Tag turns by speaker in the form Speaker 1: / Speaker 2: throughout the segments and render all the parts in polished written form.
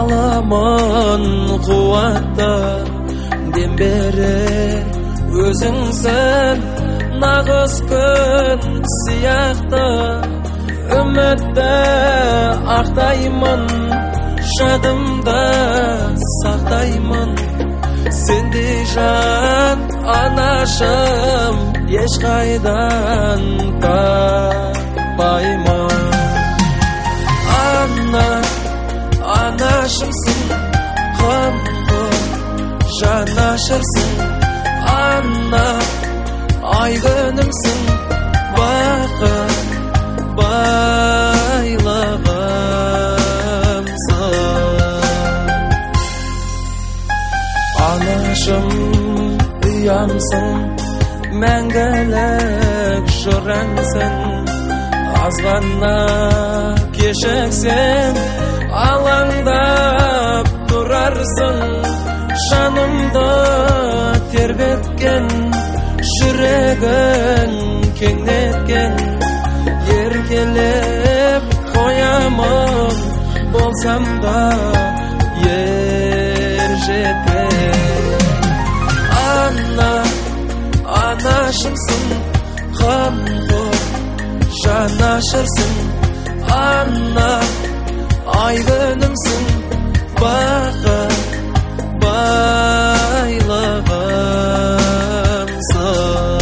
Speaker 1: аламын қуатты дем берер өзіңсің нағыз күн сияқты үмітті ақтаймын жадымда сақтаймын сендей жан анашым ешқайдан таппаймын анашымсың қамқор жанашырсың ай күнімсің бақыт байлығымсың анашым ұямсың мәңгілік жыраңсың аз ғана кешіксем алаңдап тұрарсың жанымды тербеткен жүрегін кеңдеткен еркелеп қоямын болсам да ер жетер анашымсың қамқор жанашырсың ай күнімсің бақыт байлығымсың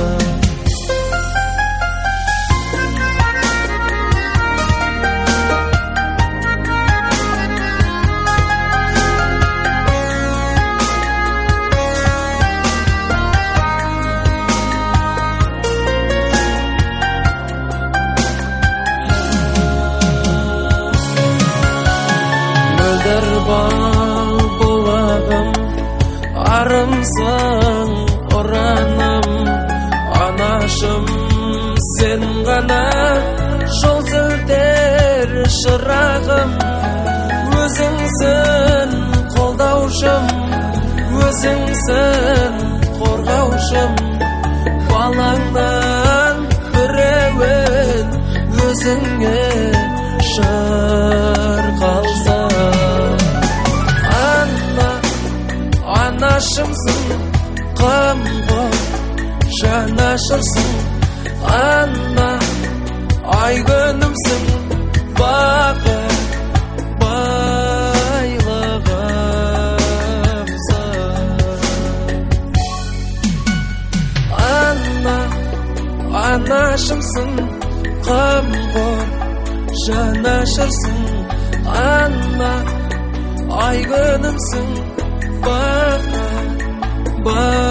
Speaker 1: бал бұлағым арымсың ұраным анашым сен ғана жол сілтер шырағым өзіңсің қолдаушым өзіңсің қорғаушым балаңнан біреуін өзіңе шырқалса анашымсың қамқор жанашырсың ай күнімсің бақыт байлығымсың анашымсың қамқор жанашырсың ай күнімсің бақыт